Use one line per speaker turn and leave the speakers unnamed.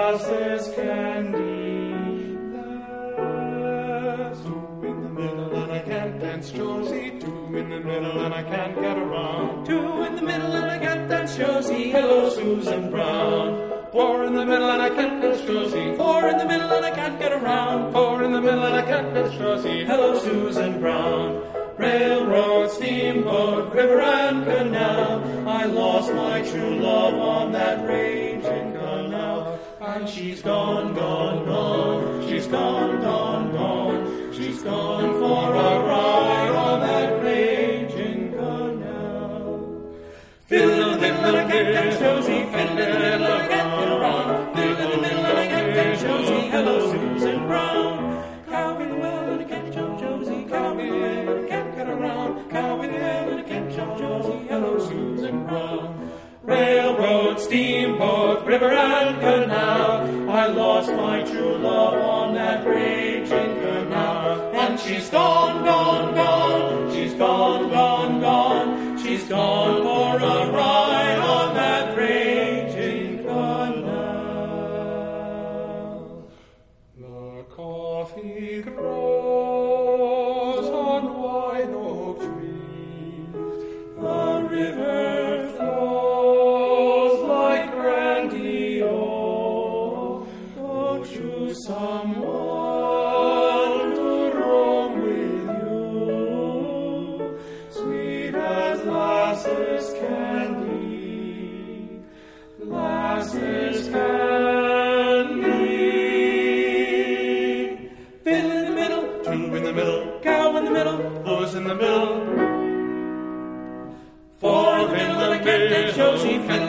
lasses candy. There's two in the middle and I can't dance Josie. Two in the middle and I can't get around. Two in the middle and I can't dance Josie. Hello, Susan Brown. Four in the middle and I can't dance Josie. Four in the middle and I can't get around. Four in the middle and I can't dance Josie. Hello, Susan Brown. Railroad, steamboat, river and canal. I lost my true love on that raging canal. And she's gone, gone, gone. She's gone, gone, gone. She's gone for a ride on that raging canal. Fiddle in the middle and I can't dance Josie. Fiddle in the middle and I can't get around. Fiddle in the middle and I can't dance Josie. Hello, Susan Brown. Cow in the well and I can't jump Josie. Cow in the well and I can't get around. Cow in the well and I can't jump Josie. Hello, Susan Brown. Railroad, steamboat, river and canal. I lost my true love on that raging canal. And she's gone, gone, gone. She's gone, gone, gone. She's gone for a ride on that raging canal. The coffee grows on white oak trees. The river flows like Grandy O. Go choose someone to roam with you, sweet as lasses candy, lasses candy. Fiddle in the middle, two in the middle, cow in the middle, who's in the middle? Four in the middle, and I can't dance Josie. Fiddle